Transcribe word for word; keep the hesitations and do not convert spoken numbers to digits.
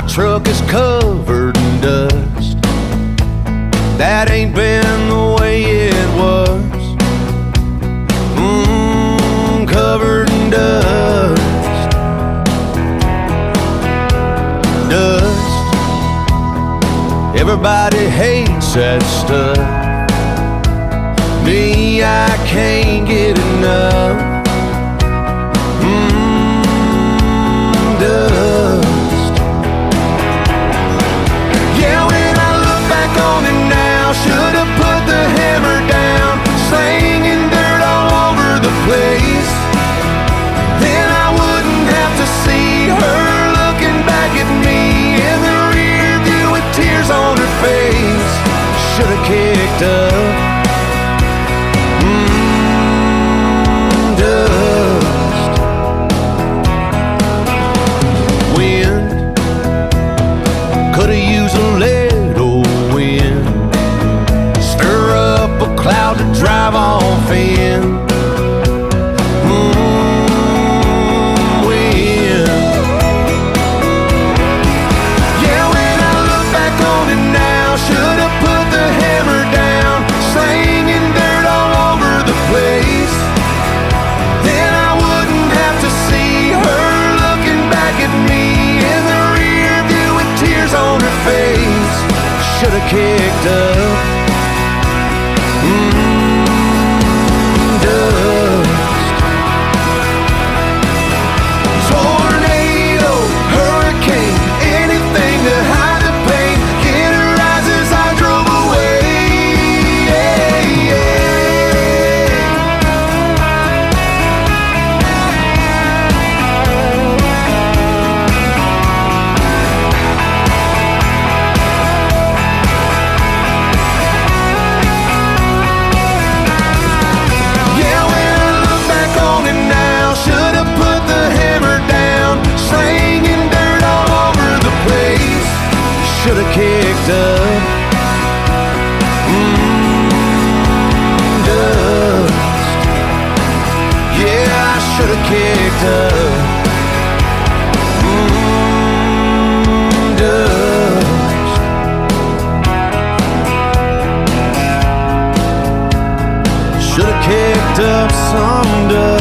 truck is covered in dust. That ain't been the way it was. Mmm, covered in dust. Dust. Everybody hates that stuff. Me, I can't get enough. Mmm, dust. Yeah, when I look back on it now, should've put the hammer down, slinging dirt all over the place. Then I wouldn't have to see her looking back at me in the rear view with tears on her face. Should've kicked up. Mmm, dust. Wind. Could've used a little wind. Stir up a cloud to drive off in. Mmm, wind. Yeah, when I look back on it now, should've put the hammer down, slinging dirt all over the place. Then I wouldn't have to see her looking back at me in the rear view with tears on her face. Should've kicked up. Mmm, dust. Tornado, hurricane, anything to hide the pain. Get her eyes as I drove away. Yeah, yeah. Yeah, when I look back on it now, should've put the hammer down, slinging dirt all over the place. Should've kicked up. Mmm, dust. Yeah, I should've kicked up. Mmm, dust. Should've kicked up some dust.